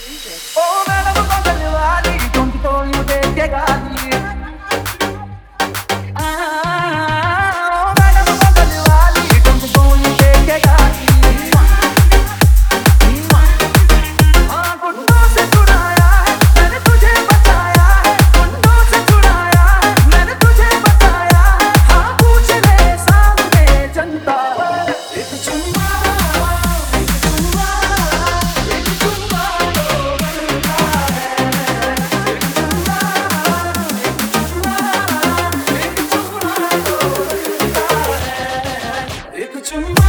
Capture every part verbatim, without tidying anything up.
ओ madam बगल वाली तुमको यूं देखेगा ये आ, ओ मैडम बगल वाली तुमको यूं देखेगा ये हाँ गुंडों से छुड़ाया है मैंने तुझे बचाया है गुंडों से छुड़ाया है मैंने तुझे बचाया है हाँ पूछ ले सामने जनता एक चुम्मा एक चुम्मा एक चुम्मा तो बनता है एक चुम्मा एक चुम्मा एक चुम्मा तो बनता है एक चुम्मा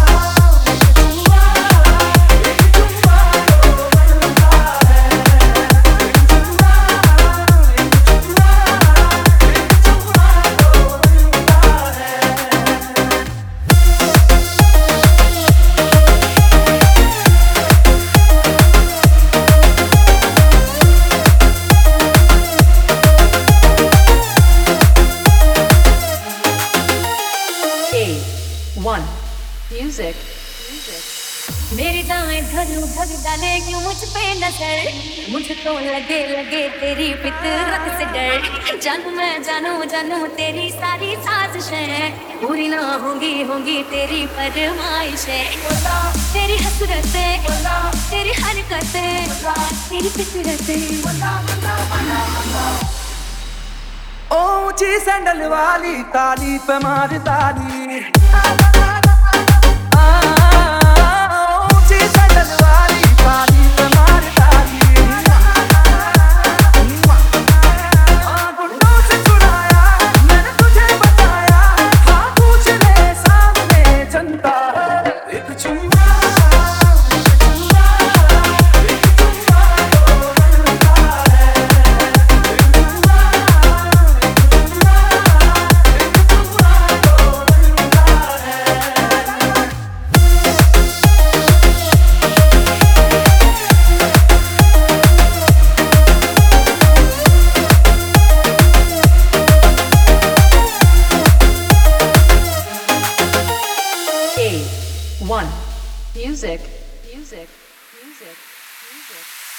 One music. मेरी दाएं धरू धर डाले क्यों मुझ पे नजर मुझको लगे लगे तेरी फितरत से डर जानू मैं जानू जानू तेरी सारी साजिशें पूरी ना होंगी होंगी तेरी फरमाइशें तेरी हसरतें तेरी हरकतें तेरी फितरतें ओ ऊंची सैंडल वाली ताली पे मार ताली ऊंची सैंडल वाली ताली पे मार ताली गुंडों से छुड़ाया मैंने तुझे बचाया हाँ पूछ ले सामने जनता एक चुम्मा One music. Music. Music. Music.